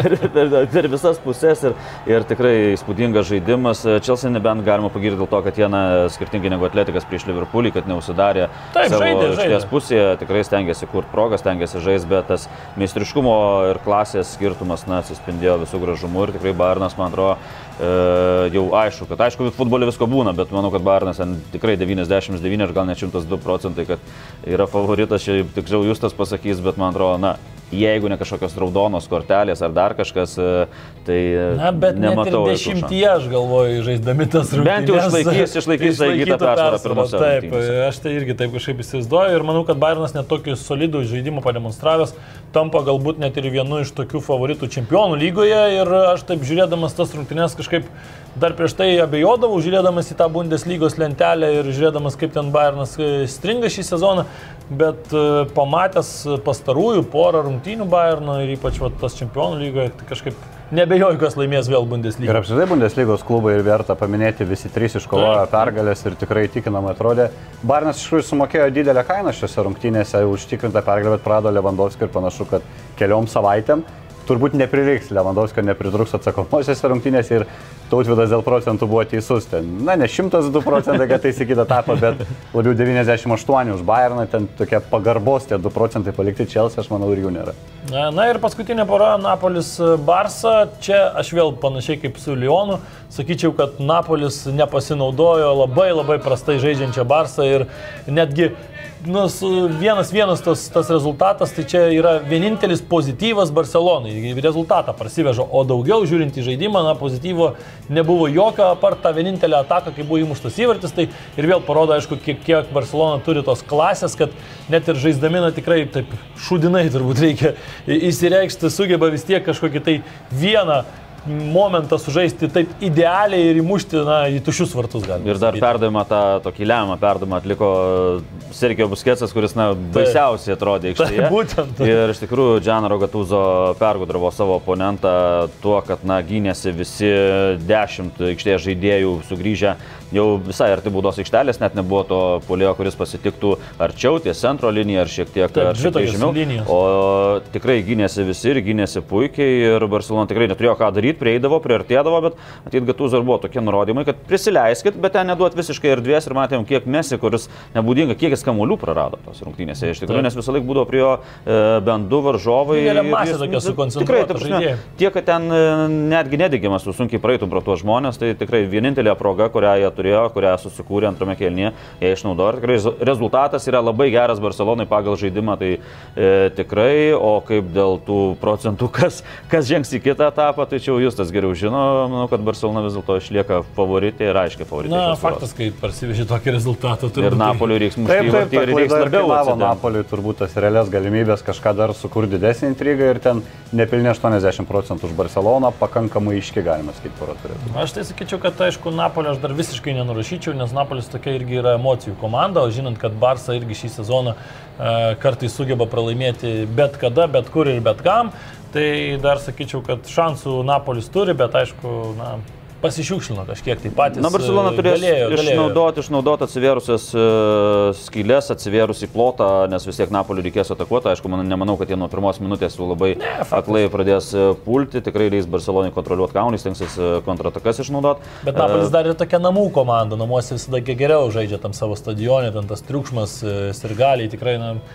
per visas pusės ir, ir tikrai įspūdingas žaidimas. Chelsea nebent galima pagirti dėl to, kad jie, na, skirtingai negu Atletikas prieš Liverpoolį, kad neužsidarė savo aikštės pusėje, tikrai stengiasi kurti progą, stengiasi žaisti, bet tas meistriškumo ir klasės skirtumas, na, atsispindėjo visų gražumu ir tikrai Bayernas, man atrodo, e, jau aišku, kad aišku, futbole visko būna, bet manau, kad Bayernas tikrai devyniasdešimt devyni ir gal net šimtas du procentai, kad yra favoritas. Čia tikriau Justas pasakys, bet man atrodo, na, jeigu ne kažkokios raudonos kortelės ar dar kažkas, tai na, bet nematau. Net ir dešimtyje, aš galvoju, žaisdami tas rungtynes. Bent jau išlaikys, išlaikys įgytą persvarą pirmose Taip, rungtynėse. Aš tai irgi taip kažkaip įsivaizduoju ir manau, kad Bayernas net tokį solidų žaidimą pademonstravęs, tampa galbūt net ir vienu iš tokių favoritų čempionų lygoje ir aš taip žiūrėdamas tas rungtynes kažkaip dar prieš tai abejodavau, žiūrėdamas į tą Bundeslygos lentelę ir žiūrėdamas, kaip ten Bayernas stringa šį sezoną, bet pamatęs pastarųjų porą rungtynių Bayerno ir ypač va, tas čempionų lygoje, tai kažkaip nebejoju, kas laimės vėl Bundeslygą. Ir apskritai Bundeslygos klubai ir verta paminėti, visi trys iškovojo pergalės ir tikrai įtikinamai atrodė. Bayernas iš tikrųjų sumokėjo didelę kainą šiose rungtynėse, užtikrintą pergalę, bet prarado Lewandowskį ir panašu, kad keliom savaitėm turbūt neprireiks Lewandowskio, nepritruks atsakomosiose rungtynėse ir Tautvydas dėl procentų buvo teisus. Ten, na, ne šimtas du procentai, kad tai įsigyta etapą, bet labiau devyniasdešimt aštuoni už Bayerną, ten tokia pagarbos tie du procentai palikti Chelsea, aš manau, ir jų nėra. Na, na ir paskutinė pora Napolis Barsa, čia aš vėl panašiai kaip su Lyonu, sakyčiau, kad Napolis nepasinaudojo labai labai prastai žaidžiančią Barsą ir netgi nu, vienas vienas tas, tas rezultatas, tai čia yra vienintelis pozityvas Barcelonai, rezultatą parsivežo, o daugiau žiūrint į žaidimą, na, pozityvo nebuvo jokio, apart tą vienintelę ataką, kai buvo įmuštas įvartis, tai ir vėl parodo, aišku, kiek, kiek Barcelona turi tos klasės, kad net ir žaisdami, na, tikrai taip šūdinai turbūt reikia įsireikšti, sugeba vis tiek kažkokį tai vieną momentą sužaisti taip idealiai ir įmušti, na, į tušius vartus galima. Ir dar perdavimą, tą tokį lemiamą perdavimą atliko Sergio Busquetsas, kuris, na, baisiausiai atrodė aikštėje. Tai būtent. Ir iš tikrųjų Gianluigi Gattuso pergudravo savo oponentą tuo, kad, na, gynėsi visi dešimt aikštės žaidėjų sugrįžę jau visai arti baudos aikštelės, net nebuvo to puolėjo, kuris pasitiktų arčiau, ties centro liniją ar šiek tiek, Taip, ar šiek tiek žemiau. O tikrai gynėsi visi ir gynėsi puikiai ir Barcelona tikrai neturėjo ką daryti, prieidavo, priartėdavo, bet matyt Gattuso buvo tokie nurodymai, kad prisileiskit, bet ten neduot visiškai erdvės ir matėm, kiek Messi, kuris nebūdinga, kiek jis kamuolių prarado tos rungtynėse. Iš tikrųjų, nes visą laiką būdavo prie jo e, bent du varžovai. Didelė masė tokia sukoncentruota žaidėjai. Tiek, kad ten e, netgi nedigimas, tu sunkiai praeitum pro tuos žmonės, tai tikrai vienintelė proga, kurią jie turėjo, kurią susikūrė antrame kėlinyje, jie išnaudojo. Tikrai rezultatas yra labai geras Barcelonai pagal žaidimą, tai e, tikrai, o kaip dėl tų procentų, kas, kas žengs į kitą etapą, tai čia jau Justas geriau žino, manau, kad Barcelona vis dėlto išlieka favoritė ir aiškiai favoritė. Na, faktas, kai parsivežė tokį rezultatą. Ir Napoliui reiks mušti įvartį ir reiks labiau atsidėti. Napoliui turbūt tas realias galimybės kažką dar sukurti didesnį intrigą ir ten nepilnė aštuoniasdešimt procentų už Barceloną, pakankamai iški galima sakyti pora turėtų. Aš tai sakyčiau, kad aišku, Napolio aš dar visiškai nenurašyčiau, nes Napolis tokia irgi yra emocijų komanda, o žinant, kad Barsa irgi šį sezoną e, kartais sugeba pralaimėti bet kada, bet kur ir bet kam, tai dar sakyčiau, kad šansų Napolis turi, bet aišku, na, pasišiukšlino kažkiek tai patys. Na, Barcelona turės galėjo, išnaudoti, išnaudoti atsivėrusias uh, skylės, atsivėrusi plotą, nes vis tiek Napoliui reikės atakuoti. Aišku, man, nemanau, kad jie nuo pirmos minutės jau labai ne, aklai pradės pulti. Tikrai leis Barcelonai kontroliuoti kaunį, stengsis kontratakas išnaudoti. Bet Napolis dar ir tokia namų komanda, namuose visada geriau žaidžia tam savo stadione, ten tas triukšmas, sirgaliai tikrai, na,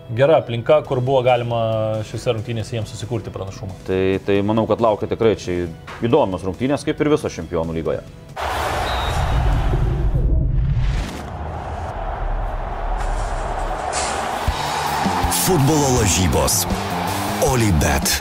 gera aplinka, kur buvo galima šiuose rungtynėse jiems susikurti pranašumą. Tai, tai manau, kad laukia tikrai čia įdomios rungtynės, kaip ir viso Čempionų lygoje. Futbolo lažybos. Olybet.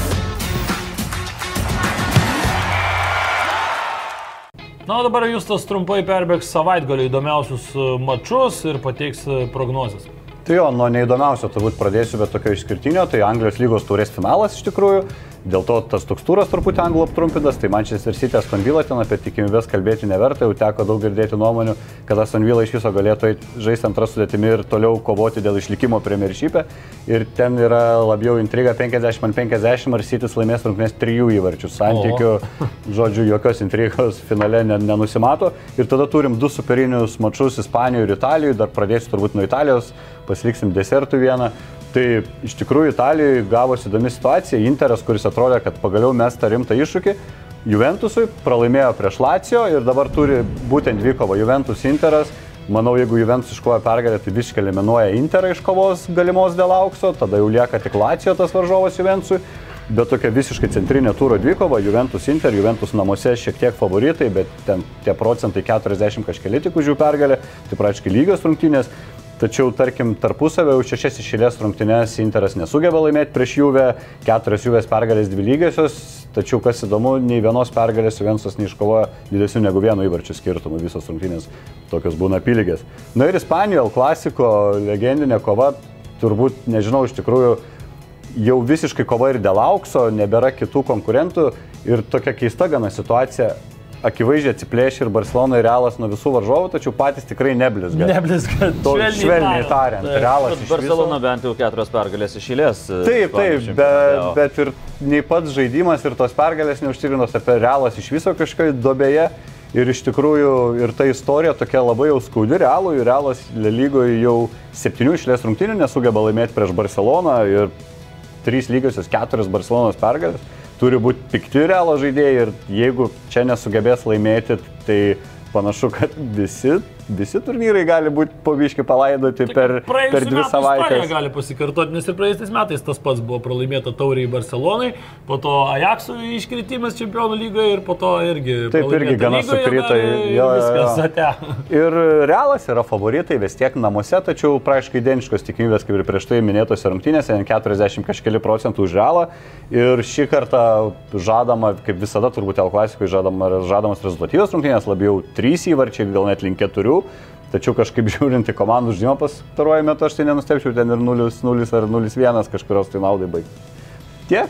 Na, o dabar Justas trumpai perbėgs savaitgalio įdomiausius mačus ir pateiks prognozes. Tai jo, nuo neįdomiausio turbūt pradėsiu, bet tokio išskirtinio, tai Anglijos lygos taurės finalas iš tikrųjų. Dėl to tas toks turas truputį anglų aptrumpintas, tai Manchester City Aston Villa ten apie tikimybės kalbėti neverta, jau teko daug girdėti nuomonių, kad Aston Villa iš viso galėtų žaisti antrą sudėtimi ir toliau kovoti dėl išlikimo Premiership'e. Ir ten yra labiau intriga penkiasdešimt ant penkiasdešimt, ar City's laimės rungtynes trijų įvarčių santykių. Žodžiu, jokios intrigos finale nenusimato. Ir tada turim du superinius mačus Ispanijoje ir Italijoje, dar pradėsiu turbūt nuo Italijos, pasiliksim desertų vieną. Tai iš tikrųjų Italijoje gavosi įdomi situacija. Interas, kuris atrodė, kad pagaliau mes tą rimtą iššūkį, Juventusui pralaimėjo prieš Lazio ir dabar turi būtent dvikovą Juventus Interas. Manau, jeigu Juventus iškovoja pergalę, tai visiškai eliminuoja Interą iš kovos galimos dėl aukso, tada jau lieka tik Lazio tas varžovas Juventusui. Bet tokia visiškai centrinė turo dvikova, Juventus Inter, Juventus namuose šiek tiek favoritai, bet ten tie procentai keturiasdešimt kažkeli tik už jų pergalę, tai praktiškai lygios rungtynės. Tačiau, tarkim, tarpusavio jau šešias išėlės rungtynes Interas nesugeba laimėti prieš Juve, keturias Juvės pergalės dvi lygiosios, tačiau kas įdomu, nei vienos pergalės Juventusas neiškovojo didesnių negu vieno įvarčių skirtumų, visos rungtynės tokios būna apylygės. Na ir Ispanijoje El Clasico legendinė kova, turbūt, nežinau, iš tikrųjų jau visiškai kova ir dėl aukso, nebėra kitų konkurentų ir tokia keista gana situacija. Akivaizdžiai atsiplėšė ir Barcelona ir Realas nuo visų varžovų, tačiau patys tikrai neblizga. Neblizga, švelniai, švelniai tariant. Realas iš Barcelona bent jau keturios pergalės iš eilės. Taip, taip, bet, bet ir nei pats žaidimas ir tos pergalės neužtikrintos, apie Realas iš viso kažkoje duobėje. Ir iš tikrųjų ir ta istorija tokia labai jau skaudi Realui. Realas lygoje jau septynių išėlės rungtynių nesugeba laimėti prieš Barceloną ir trys lygiosios keturios Barcelonos pergalės. Turi būti pikti Realo žaidėjai ir jeigu čia nesugebės laimėti, tai panašu, kad visi, visi turnyrai gali būti po biškį palaidoti per, per dvi savaitės. Gali pasikartoti, nes ir praėjusiais metais tas pats buvo pralaimėta tauriai Barcelonai, po to Ajaxui iškritimas Čempionų lygoje ir po to irgi taip irgi gana sukrito. Viskas ate. Ir Realas yra favoritai vis tiek namuose, tačiau praaiškai identiškos tikimybės kaip ir prieš tai minėtose rungtynėse, keturiasdešimt kažkeli procentų už Realą. Ir šį kartą žadama, kaip visada turbūt El Clasicoje žadama, žadamas rezultatyvios rungtynės, labiau trys įvarčiai, gal net link keturių. Tačiau kažkaip žiūrint į komandų žaidimą pastaruoju metu, aš tai nenustebčiau, ten ir nulis nulis ar nulis vienas kažkurios tai naudai baigti. Tiek.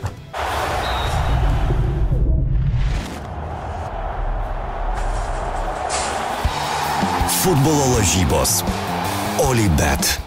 Futbolo lažybos. Olybet.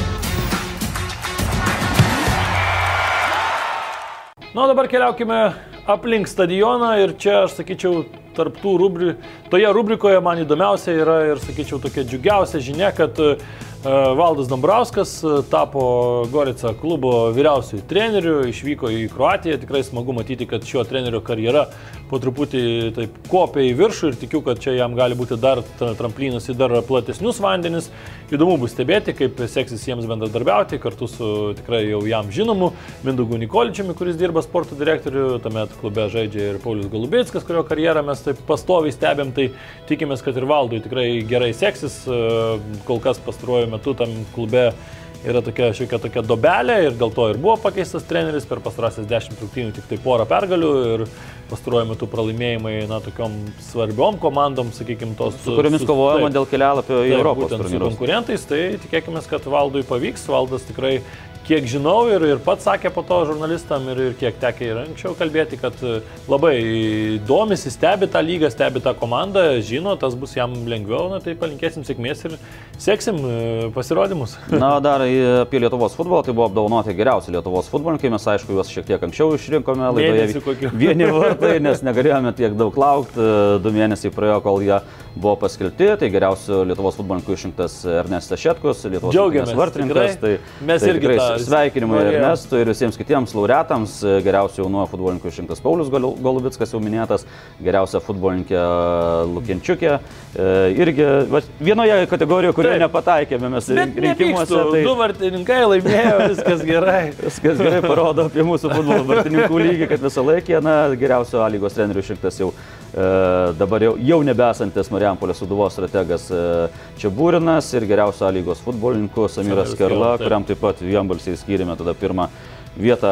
Na, dabar keliaukime aplink stadioną ir čia, aš sakyčiau, tarp tų rubri... toje rubrikoje man įdomiausia yra ir, sakyčiau, tokia džiugiausia žinia, kad uh, Valdas Dambrauskas tapo Gorica klubo vyriausiųjų treneriu, išvyko į Kroatiją. Tikrai smagu matyti, kad šio trenerio karjera po truputį taip kopia į viršų ir tikiu, kad čia jam gali būti dar tramplinas į dar platesnius vandenis. Įdomu bus stebėti, kaip seksis jiems bendradarbiauti kartu su tikrai jau jam žinomu Mindaugu Nikoličiumi, kuris dirba sporto direktoriu. Tuomet klube žaidžia ir Paulius Golubickas, kurio karjerą mes taip pastoviai stebėm. Tai tikimės, kad ir Valdui tikrai gerai seksis. Kol kas pastaruoju metu tam klube yra tokia šiokia tokia dobelė ir dėl to ir buvo pakeistas treneris. Per pastarąsias dešimt rungtynių tik tai porą pergalių ir pastaruoju metu pralaimėjimai, na, tokiom svarbiom komandom, sakykime, tos... Su kuriomis kovojama dėl kelialapio į Europos turnyrus. Būtent su konkurentais, tai tikėkime, kad Valdui pavyks. Valdas tikrai, kiek žinau ir, ir pats sakė po to žurnalistam ir, ir kiek tekė ir anksčiau kalbėti, kad labai domisi, stebi tą lygą, stebi tą komandą, žino, tas bus jam lengviau, na, tai palinkėsim sėkmės ir seksim pasirodymus. Na, dar apie Lietuvos futbolą, tai buvo apdovanoti geriausi Lietuvos futbolininkai, mes aišku juos šiek tiek anksčiau išrinkome laidoje vieni vartai, nes negalėjome tiek daug laukti, du mėnesiai praėjo, kol jie buvo paskelbti, tai geriausių Lietuvos futbolininkų išrinktas Ernestas Šetkus, Lietuvos džiaugiamės, vartininkas. Tai, mes tai irgi tą Sveikinimai Ernestui ir visiems kitiems laureatams. Geriausių jaunuojo futbolininkų išrinktas Paulius Golubickas jau minėtas, geriausia futbolininkė Lukenčiukė. Irgi va, vienoje kategorijoje, kurioje nepataikėme mes rinkimuose. Tai... Du vartininkai laimėjo, viskas gerai. Viskas gerai parodo apie mūsų futbolo vartininkų lygį, kad visą laikį, na, geriausio A lygos trenerių išrinktas jau e, dabar jau, jau nebesantis Marijampolės Sūduvos strategas e, Čiaburinas ir geriausio A lygos futbolininkų Samiras Kerla, kuriam taip pat vienbalsiai skyrėme tada pirmą vietą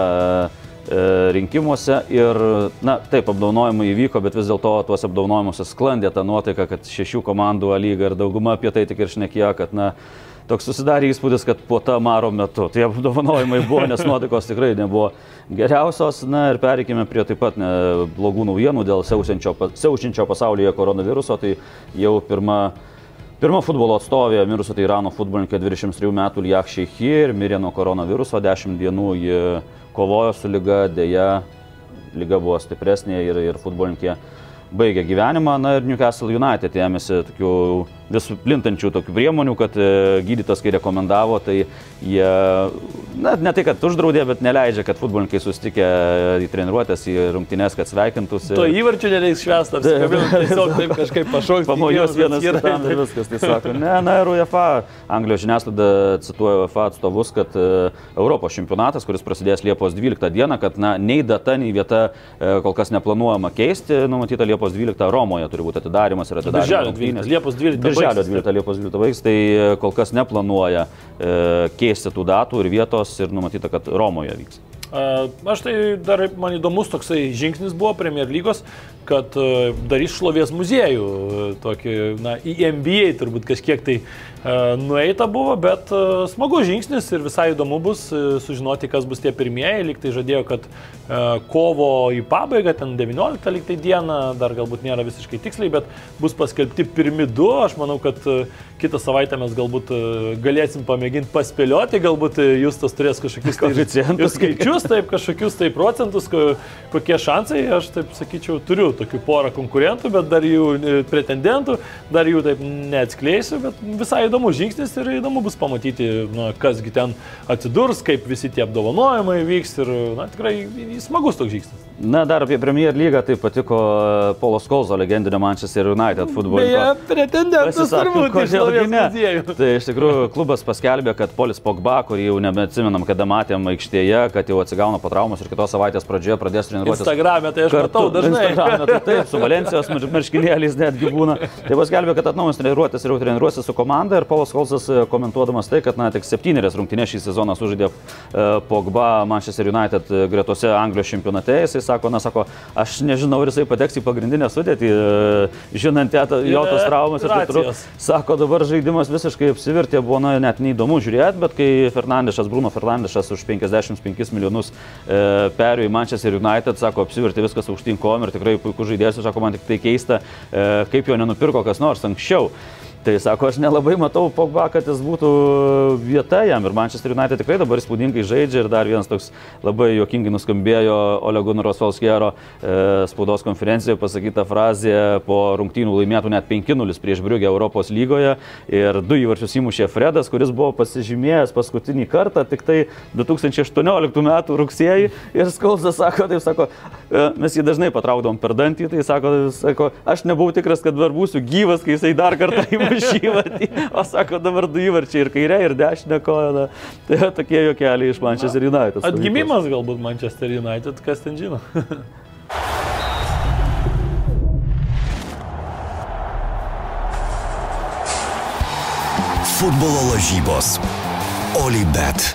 e, rinkimuose. Ir, na, taip, apdovanojimai įvyko, bet vis dėlto tuos apdovanojimuose sklandė ta nuotaika, kad šešių komandų A lyga ir dauguma apie tai tik ir šnekėjo, kad, na, toks susidarė įspūdis, kad po tą maro metu tie apdovanojimai buvo, nes nuotaikos tikrai nebuvo geriausios. Na ir pereikime prie taip pat ne, blogų naujienų dėl siaučiančio pasaulyje koronaviruso. Tai jau pirma, pirma futbolo atstovė mirusio tai Irano futbolininkė dvidešimt trejų metų Liach Sheikhi ir mirė nuo koronaviruso. dešimt dienų ji kovojo su liga, dėja liga buvo stipresnė ir, ir futbolininkė baigė gyvenimą. Na ir Newcastle United ėmėsi tokių vis plintančių tokių priemonių, kad gydytojas, kai rekomendavo, tai jie, na, ne tai, kad uždraudė, bet neleidžia, kad futbolininkai susitikę į treniruotės, į rungtynes, kad sveikintųsi. To įvarčių nereiks švęsti, apsikabinant, tiesiog taip kažkaip pašaukti. Pamojos vienas kitam ir viskas, tai sako. Ne, na ir UEFA, Anglijos žiniasklaida cituoja UEFA atstovus, kad Europos čempionatas, kuris prasidės Liepos dvyliktą dieną, kad, na, nei data, nei vieta kol kas neplanuojama keisti, numatyta Liepos dvyliktą Romoje turi būti atidarimas ir atidarimas. Liepos dvyliktą. Birželio dvyliktą, Liepos dvyliktą baigs, tai kol kas neplanuoja e, keisti tų datų ir vietos ir numatyta, kad Romoje vyks. A, aš tai dar, man įdomus toksai žingsnis buvo Premier lygos, kad a, darys šlovės muziejų, tokį, na, į N B A turbūt kažkiek tai a, nueita buvo, bet a, smagus žingsnis ir visai įdomu bus a, sužinoti, kas bus tie pirmieji. Lyg tai žadėjo, kad a, kovo į pabaigą, ten devynioliktą lyg tai dieną, dar galbūt nėra visiškai tiksliai, bet bus paskelbti pirmi du. Aš manau, kad a, kitą savaitę mes galbūt a, galėsim pamėginti paspėlioti, galbūt a, Justas turės kažkokius tai skaičius, taip, kažkokius tai procentus, kokie šansai. Aš taip sakyčiau, turiu tokių porą konkurentų, bet dar jų pretendentų, dar jų taip neatskleisiu, bet visai įdomus žingsnis ir įdomu bus pamatyti, na, kasgi ten atsidurs, kaip visi tie apdovanojimai vyks ir, na, tikrai smagus toks žingsnis. Na, dar apie Premier lygą, tai patiko Paulo Skolzo, legendinio Manchester United futbolininko. Beje, pretendentas turbūt iš šlovės muziejų. Tai iš tikrųjų klubas paskelbė, kad Polis Pogba, kurį jau nebeatsimenam, kada matėm aikštėje, kad jau atsigauna po traumos ir kitos savaitės pradžioje pradės treniruotis. Instagram'e tai aš kartu, matau dažnai. Instagram'e tai taip, su Valencijos marškinėliais netgi būna. Tai paskelbė, kad atnaujins treniruotis ir jau treniruosis su komanda. Ir Paulas Skolzas komentuodamas tai, kad, na, tik septynerias rungtynės šį sezoną sužaidė Pogba Manchester United gretose Anglijos čempionate. Jisai sako, na, sako, aš nežinau, ar jisai pateks į pagrindinę sudėtį, žinant jo tos traumas ir taip toliau. Sako, dabar žaidimas visiškai apsivertė, buvo, na, net neįdomu žiūrėti, bet kai Fernandešas, Bruno Fernandešas už penkiasdešimt penkis milijonus e, perėjo į Manchester United, sako, apsivertė viskas aukštyn kojom ir tikrai puikus žaidėjas, sako, man tik tai keista, e, kaip jo nenupirko kas nors anksčiau. Tai sako, aš nelabai matau Pogba, kad jis būtų vieta jam ir Manchester United tikrai dabar įspūdingai žaidžia ir dar vienas toks labai juokingai nuskambėjo Ole Gunnar Solskjaero e, spaudos konferencijoje pasakyta frazė po rungtynių laimėtų net penki nulis prieš Briugę Europos lygoje ir du įvarčius įmušė Fredas, kuris buvo pasižymėjęs paskutinį kartą tik tai du tūkstančiai aštuonioliktų metų rugsėjį ir Skolzas sako, taip sako, e, mes jį dažnai patraukdavom per dantį, tai sako, sako, aš nebuvau tikras, kad dar būsiu gyvas, kai jisai dar kartą įmušė šį vartį, o sako, dabar du įvarčiai ir kairė, ir dešinė koja. Tai tokie juokeliai iš Manchester United. Atgimimas galbūt Manchester United, kas ten žino. Futbolo lažybos. Olybet.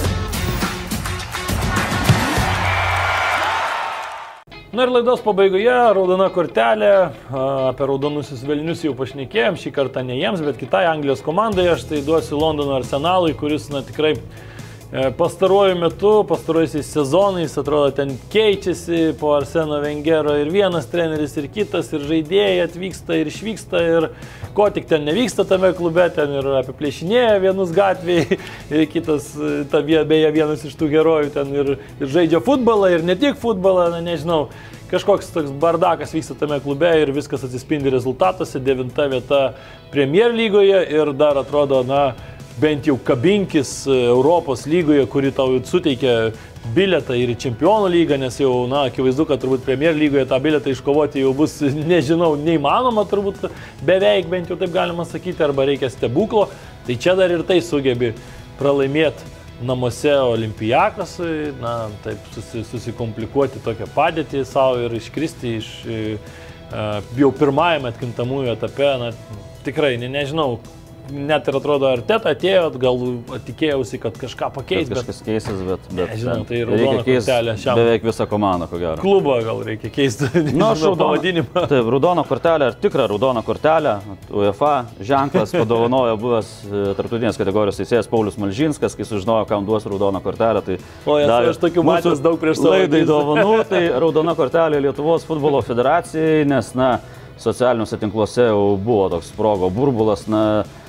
Na ir laidos pabaigoje raudona kortelė, apie raudonusius velnius jau pašnekėjom, šį kartą ne jiems, bet kitai Anglijos komandai, aš tai duosiu Londono Arsenalui, kuris, na, tikrai pastaruoju metu, pastaruojusiais sezonais, atrodo, ten keičiasi po Arseno Wengero ir vienas treneris, ir kitas, ir žaidėjai atvyksta ir išvyksta, ir ko tik ten nevyksta tame klube, ten ir apiplėšinėja vienus gatvėje, ir kitas, ta, beje, vienas iš tų herojų ten ir, ir žaidžia futbolą, ir ne tik futbolą, na, nežinau. Kažkoks toks bardakas vyksta tame klube ir viskas atsispindi rezultatuose, devinta vieta Premier lygoje ir dar atrodo, na, bent jau kabinkis Europos lygoje, kuri tau suteikia bilietą ir į Čempionų lygą, nes jau, na, akivaizdu, kad turbūt Premier lygoje tą bilietą iškovoti jau bus, nežinau, neįmanoma, turbūt beveik, bent jau taip galima sakyti, arba reikia stebuklo. Tai čia dar ir tai sugebi pralaimėti namuose Olimpijakosui, na, taip susi, susikomplikuoti tokią padėtį savo ir iškristi iš uh, jau pirmajame atkintamųjų etape, na, tikrai, ne, nežinau. Net ir atrodo, Arteta atėjo, gal tikėjausi, kad kažką pakeis. Bet kažkas keisis, bet, bet nežinau, tai raudona kortelė šiam. Beveik visą komandą, ko gero. Klubą gal reikia keisti, nu, nežinau, pavadinimą. Taip, raudona kortelė, ar tikra raudona kortelė, UEFA ženklas padovanojo buvęs tarptautinės kategorijos teisėjas Paulius Malžinskas, kai sužinojo, kam duos raudoną kortelę. Tai o jas, aš tokių matęs daug prieš savo laidai dovanų, tai raudona kortelė Lietuvos futbolo federacijai, nes, na, socialiniuose tinkluose jau buvo toks sprogo burbulas, na,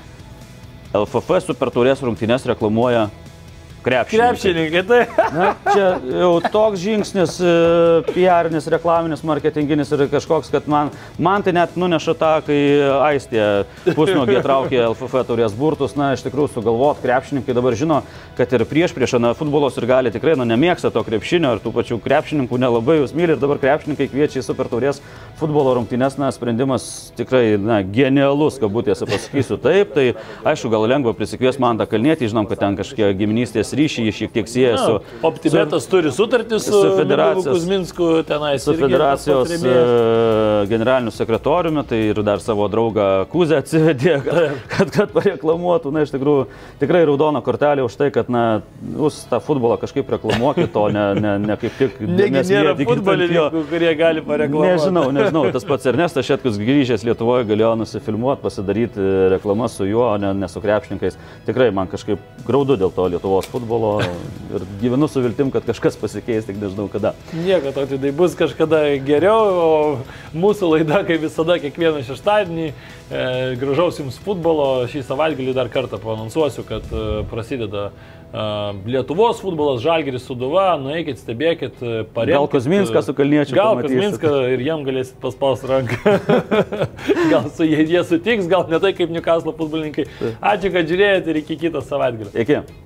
L F F Super Taurės rungtynes reklamuoja krepšininkai. Krepšininkai, tai. Na, čia jau toks žingsnis, P R-inis, reklaminis, marketinginis ir kažkoks, kad man, man tai net nuneša tą, kai Aistė pusnuogė traukė L F F Taurės burtus, na, iš tikrųjų sugalvot, krepšininkai dabar žino, kad ir prieš prieš, na, futbolos ir gali tikrai, nu, nemėgsta to krepšinio ir tų pačių krepšininkų nelabai jūs myli ir dabar krepšininkai kviečia į Super Taurės futbolo rungtynes, na, sprendimas tikrai, na, genialus, kabutėse pasakysiu taip, tai aišku, gal lengva prisikvies Mantą Kalnietį, žinom, kad ten kažkiek giminystės ryšį, jis šiek tiek sieja su... Optimetas turi sutartį su, su federacijos Kuzminsku tenais. Su federacijos uh, generaliniu sekretoriumi, tai ir dar savo draugą Kuzę atsivedė, kad, kad, kad pareklamuotų. Na, iš tikrųjų, tikrai raudona kortelė už tai, kad, na, jūs tą futbolą kažkaip reklamuokit, o ne, ne, ne kaip tik... Negi nėra futbolininkų, kurie gali pareklamuoti. Nežinau, nežinau. Tas pats Ernestas Šetkus grįžęs Lietuvoje galėjo nusifilmuoti, pasidaryti reklamas su juo, o ne, ne su krepšininkais. Tikrai man kažkaip graudu dėl to Lietuvos futbolo. Ir gyvenu su viltim, kad kažkas pasikeis, tik nežinau kada. Nieko, tai tai bus kažkada geriau, o mūsų laida, kaip visada, kiekvieną šeštadienį, e, gražaus jums futbolo. Šį savaitgalį dar kartą paanonsuosiu, kad e, prasideda e, Lietuvos futbolas, Žalgiris Sūduva, nueikit, stebėkit, paremkit. Gal Kuzminską su Kalniečiu Gal pamatysit. Kuzminską ir jam galėsit paspausti ranką. Gal su jie, jie sutiks, gal ne tai kaip Newcastle futbolininkai. Ačiū, kad žiūrėjote ir iki kito savaitgalio. Iki.